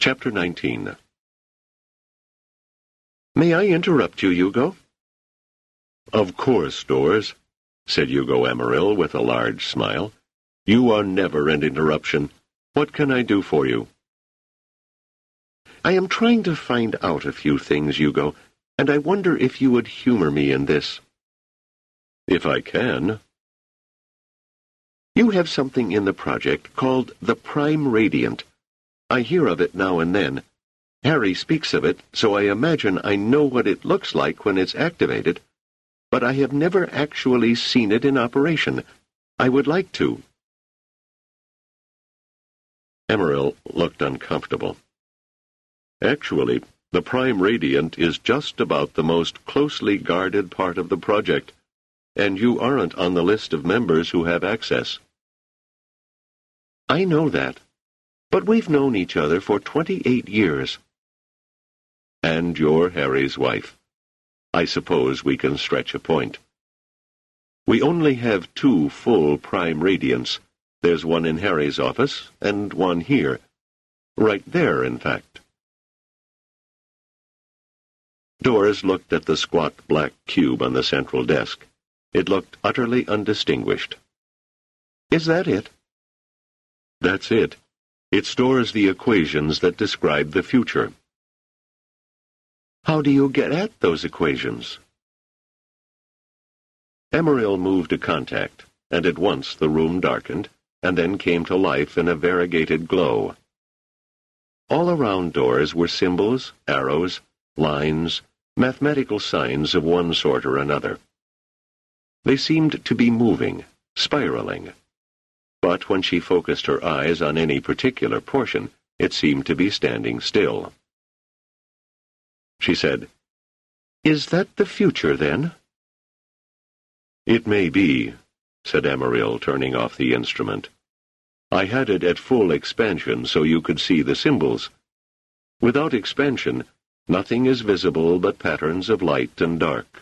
Chapter 19. May I interrupt you, Hugo? Of course, Doris, said Hugo Amaryl with a large smile. You are never an interruption. What can I do for you? I am trying to find out a few things, Hugo, and I wonder if you would humor me in this. If I can. You have something in the project called the Prime Radiant. I hear of it now and then. Harry speaks of it, so I imagine I know what it looks like when it's activated, but I have never actually seen it in operation. I would like to. Amaryl looked uncomfortable. Actually, the Prime Radiant is just about the most closely guarded part of the project, and you aren't on the list of members who have access. I know that, but we've known each other for 28 years. And you're Harry's wife. I suppose we can stretch a point. We only have 2 full Prime Radiants. There's one in Harry's office, and one here. Right there, in fact. Doris looked at the squat black cube on the central desk. It looked utterly undistinguished. Is that it? That's it. It stores the equations that describe the future. How do you get at those equations? Amaryl moved a contact, and at once the room darkened, and then came to life in a variegated glow. All around Doris were symbols, arrows, lines, mathematical signs of one sort or another. They seemed to be moving, spiraling. But when she focused her eyes on any particular portion, it seemed to be standing still. She said, Is that the future, then? It may be, said Amaryl, turning off the instrument. I had it at full expansion so you could see the symbols. Without expansion, nothing is visible but patterns of light and dark.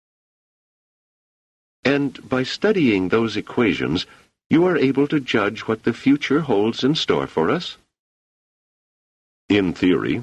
And by studying those equations, you are able to judge what the future holds in store for us? In theory.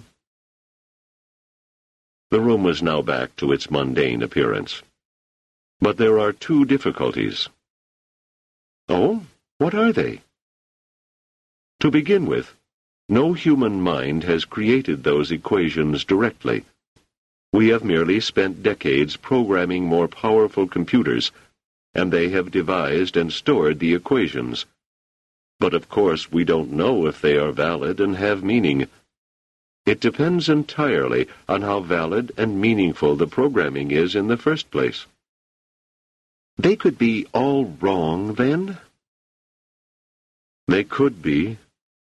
The room was now back to its mundane appearance. But there are 2 difficulties. Oh, what are they? To begin with, no human mind has created those equations directly. We have merely spent decades programming more powerful computers, and they have devised and stored the equations. But of course we don't know if they are valid and have meaning. It depends entirely on how valid and meaningful the programming is in the first place. They could be all wrong, then? They could be.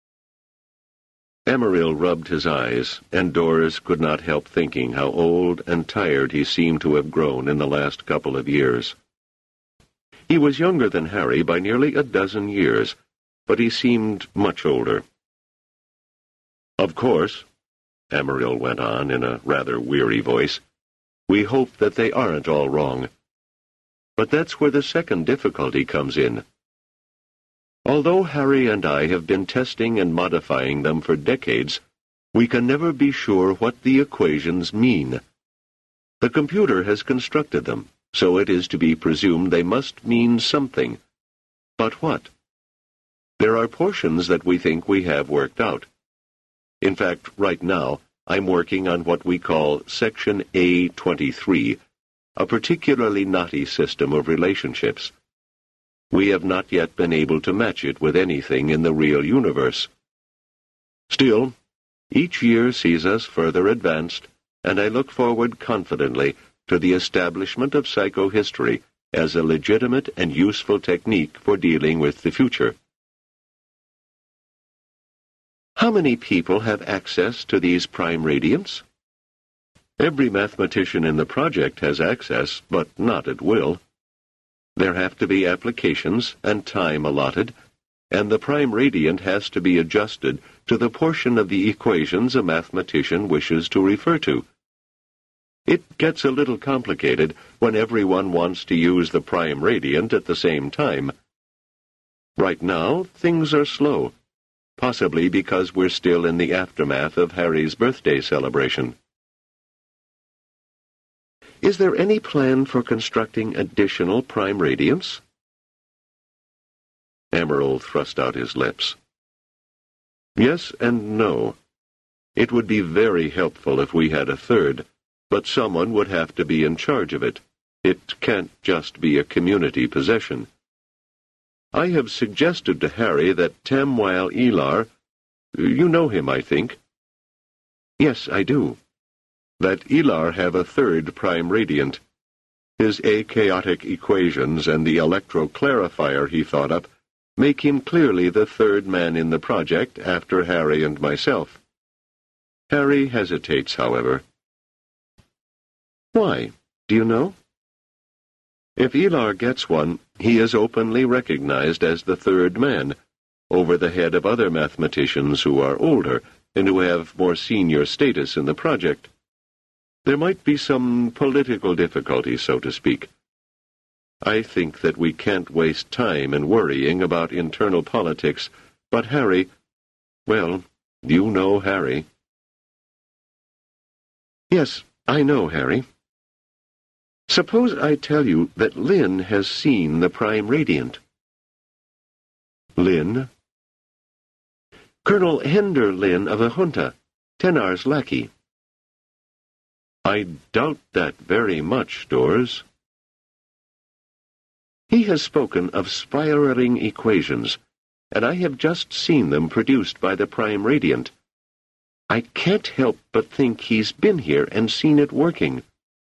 Amaryl rubbed his eyes, and Doris could not help thinking how old and tired he seemed to have grown in the last couple of years. He was younger than Harry by nearly a dozen years, but he seemed much older. Of course, Amaryl went on in a rather weary voice, we hope that they aren't all wrong. But that's where the second difficulty comes in. Although Harry and I have been testing and modifying them for decades, we can never be sure what the equations mean. The computer has constructed them, so it is to be presumed they must mean something. But what? There are portions that we think we have worked out. In fact, right now, I'm working on what we call Section A23, a particularly knotty system of relationships. We have not yet been able to match it with anything in the real universe. Still, each year sees us further advanced, and I look forward confidently to the establishment of psychohistory as a legitimate and useful technique for dealing with the future. How many people have access to these Prime Radiants? Every mathematician in the project has access, but not at will. There have to be applications and time allotted, and the Prime Radiant has to be adjusted to the portion of the equations a mathematician wishes to refer to. It gets a little complicated when everyone wants to use the Prime Radiant at the same time. Right now, things are slow, possibly because we're still in the aftermath of Harry's birthday celebration. Is there any plan for constructing additional prime radiants? Emerald thrust out his lips. Yes and no. It would be very helpful if we had a third, but someone would have to be in charge of it. It can't just be a community possession. I have suggested to Harry that Tamwile Elar, you know him, I think. Yes, I do. That Elar have a third prime radiant. His achaotic equations and the electroclarifier he thought up make him clearly the third man in the project after Harry and myself. Harry hesitates, however. Why? Do you know? If Elar gets one, he is openly recognized as the third man, over the head of other mathematicians who are older and who have more senior status in the project. There might be some political difficulty, so to speak. I think that we can't waste time in worrying about internal politics, but Harry, well, you know Harry. Yes, I know Harry. Suppose I tell you that Lynn has seen the prime radiant. Lynn? Colonel Hender Lynn of the Junta, Tenar's lackey. I doubt that very much, Dors. He has spoken of spiraling equations, and I have just seen them produced by the prime radiant. I can't help but think he's been here and seen it working.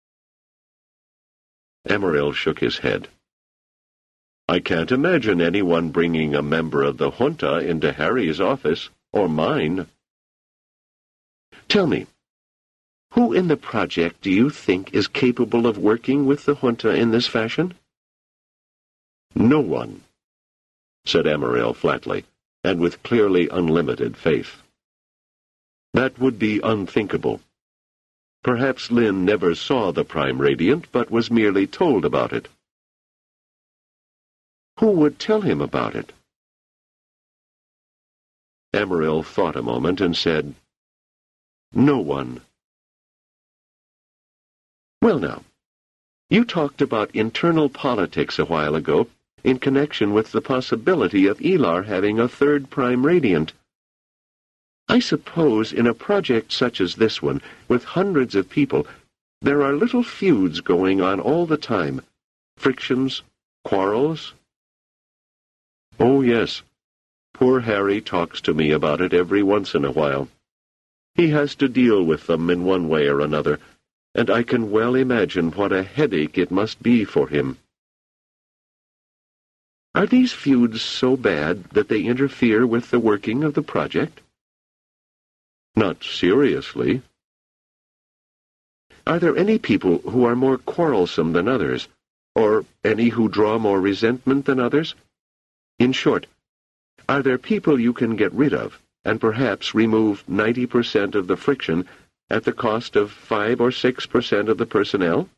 Emerald shook his head. I can't imagine anyone bringing a member of the Junta into Harry's office, or mine. Tell me, who in the project do you think is capable of working with the Junta in this fashion? No one, said Emerald flatly, and with clearly unlimited faith. That would be unthinkable. Perhaps Lynn never saw the prime radiant, but was merely told about it. Who would tell him about it? Emerald thought a moment and said, No one. Well now, you talked about internal politics a while ago in connection with the possibility of Elar having a third prime radiant. I suppose in a project such as this one, with hundreds of people, there are little feuds going on all the time. Frictions, quarrels. Oh, yes. Poor Harry talks to me about it every once in a while. He has to deal with them in one way or another, and I can well imagine what a headache it must be for him. Are these feuds so bad that they interfere with the working of the project? Not seriously. Are there any people who are more quarrelsome than others, or any who draw more resentment than others? In short, are there people you can get rid of, and perhaps remove 90% of the friction at the cost of 5 or 6% of the personnel?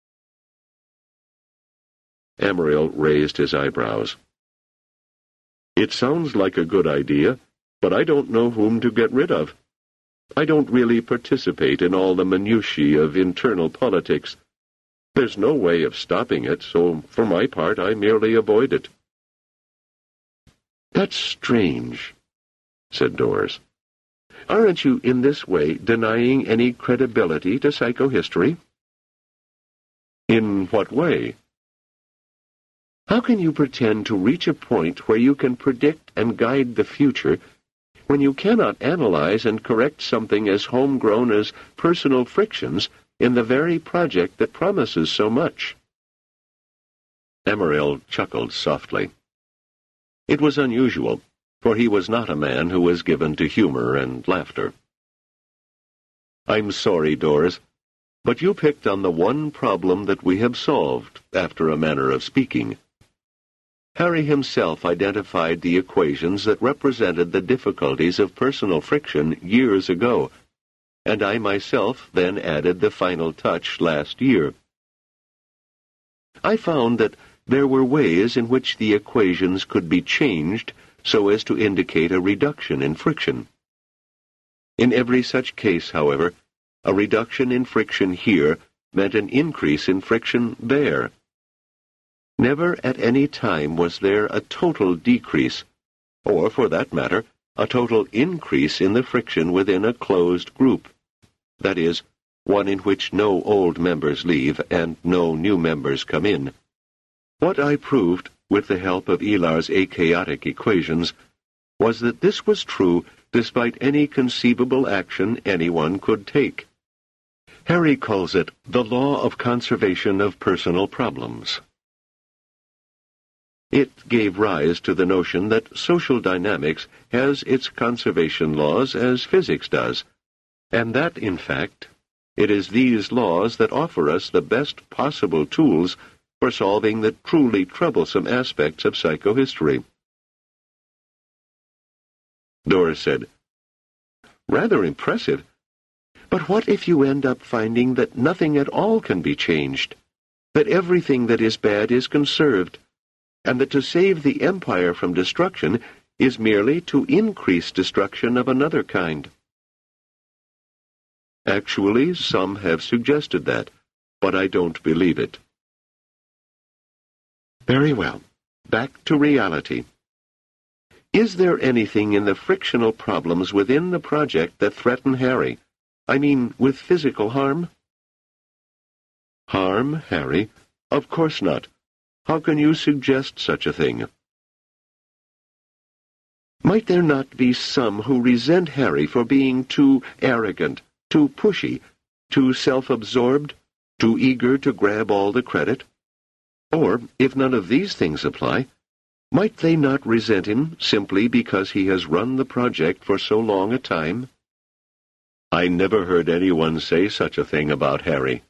Emerald raised his eyebrows. It sounds like a good idea, but I don't know whom to get rid of. I don't really participate in all the minutiae of internal politics. There's no way of stopping it, so for my part I merely avoid it. That's strange, said Dors. Aren't you in this way denying any credibility to psychohistory? In what way? How can you pretend to reach a point where you can predict and guide the future when you cannot analyze and correct something as homegrown as personal frictions in the very project that promises so much? Emerald chuckled softly. It was unusual, for he was not a man who was given to humor and laughter. I'm sorry, Dors, but you picked on the one problem that we have solved, after a manner of speaking. Harry himself identified the equations that represented the difficulties of personal friction years ago, and I myself then added the final touch last year. I found that there were ways in which the equations could be changed so as to indicate a reduction in friction. In every such case, however, a reduction in friction here meant an increase in friction there. Never at any time was there a total decrease, or, for that matter, a total increase in the friction within a closed group, that is, one in which no old members leave and no new members come in. What I proved, with the help of Euler's achaotic equations, was that this was true despite any conceivable action anyone could take. Harry calls it the law of conservation of personal problems. It gave rise to the notion that social dynamics has its conservation laws as physics does, and that, in fact, it is these laws that offer us the best possible tools for solving the truly troublesome aspects of psychohistory. Doris said, "Rather impressive. But what if you end up finding that nothing at all can be changed, that everything that is bad is conserved, and that to save the empire from destruction is merely to increase destruction of another kind?" Actually, some have suggested that, but I don't believe it. Very well. Back to reality. Is there anything in the frictional problems within the project that threaten Harry? I mean, with physical harm? Harm, Harry? Of course not. How can you suggest such a thing? Might there not be some who resent Harry for being too arrogant, too pushy, too self-absorbed, too eager to grab all the credit? Or, if none of these things apply, might they not resent him simply because he has run the project for so long a time? I never heard anyone say such a thing about Harry.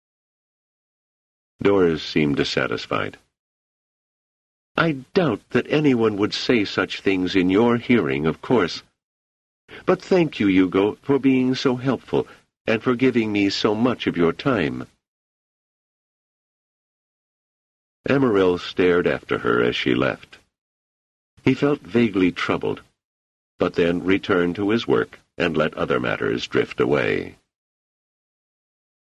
Doris seemed dissatisfied. I doubt that anyone would say such things in your hearing, of course. But thank you, Hugo, for being so helpful and for giving me so much of your time. Amaryl stared after her as she left. He felt vaguely troubled, but then returned to his work and let other matters drift away.